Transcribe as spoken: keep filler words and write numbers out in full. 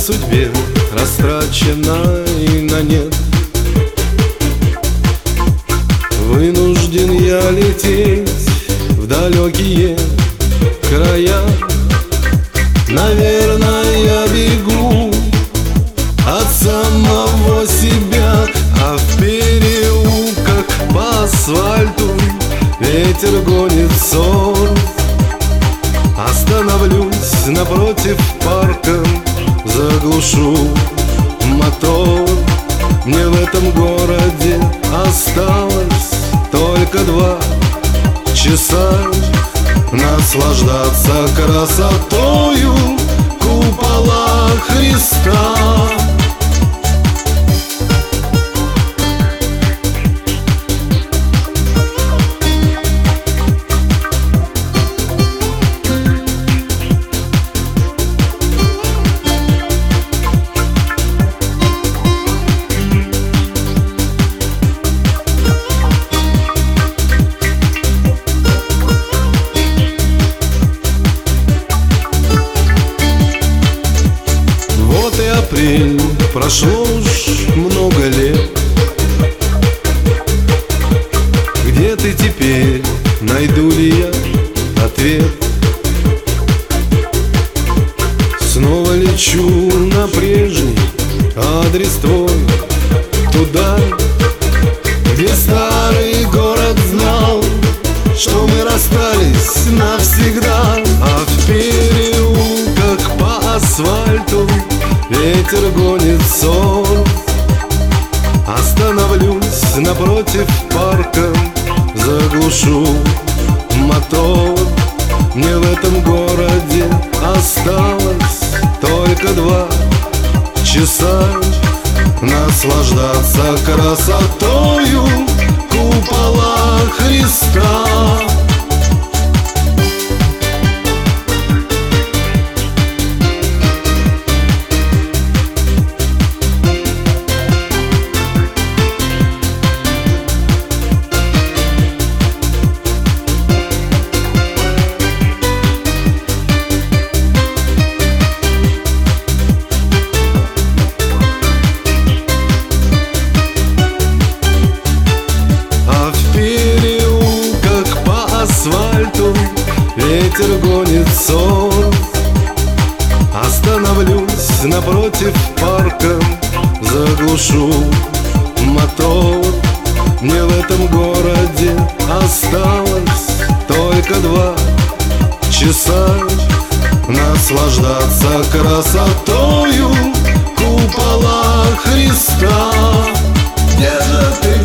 судьбе растраченной на нет. Вынужден я лететь в далекие края. Наверное, я бегу от самого себя, а в переулках по асфальту ветер гонит сон. Остановлюсь напротив парка, заглушу мотор. Мне в этом городе осталось только два часа наслаждаться красотою купола Христа. Апрель, прошло уж много лет. Где ты теперь? Найду ли я ответ? Снова лечу на прежний адрес твой, туда, где старый город знал, что мы расстались навсегда. А в переулках по асфальту ветер гонит сон. Остановлюсь напротив парка, заглушу мотор. Мне в этом городе осталось только два часа наслаждаться красотою купола Христа. Ветер гонит сон. Остановлюсь напротив парка, заглушу мотор. Мне в этом городе осталось только два часа наслаждаться красотою купола Христа. Где же ты?